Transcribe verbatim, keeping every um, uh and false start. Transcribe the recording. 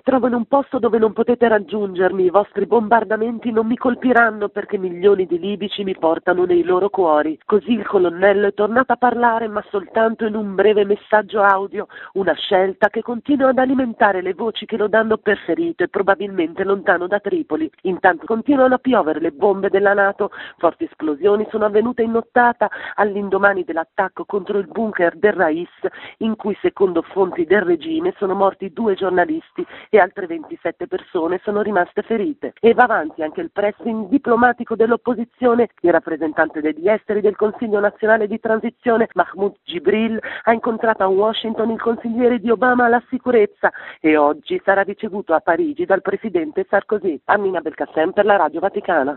trovo in un posto dove non potete raggiungermi, i vostri bombardamenti non mi colpiranno perché milioni di libici mi portano nei loro cuori. Così il colonnello è tornato a parlare, ma soltanto in un breve messaggio audio, una scelta che continua ad alimentare le voci che lo danno per ferito e probabilmente lontano da Tripoli. Intanto continuano a piovere le bombe della NATO, forti esplosioni sono avvenute in nottata all'indomani dell'attacco contro il bunker del Rais, in cui secondo fonti del regime sono morti due giornalisti e altre ventisette persone sono rimaste ferite. E va avanti anche il pressing diplomatico dell'opposizione. Il rappresentante degli esteri del Consiglio nazionale di transizione, Mahmoud Jibril, ha incontrato a Washington il consigliere di Obama alla sicurezza e oggi sarà ricevuto a Parigi dal presidente Sarkozy. Amina Belkacem per la Radio Vaticana.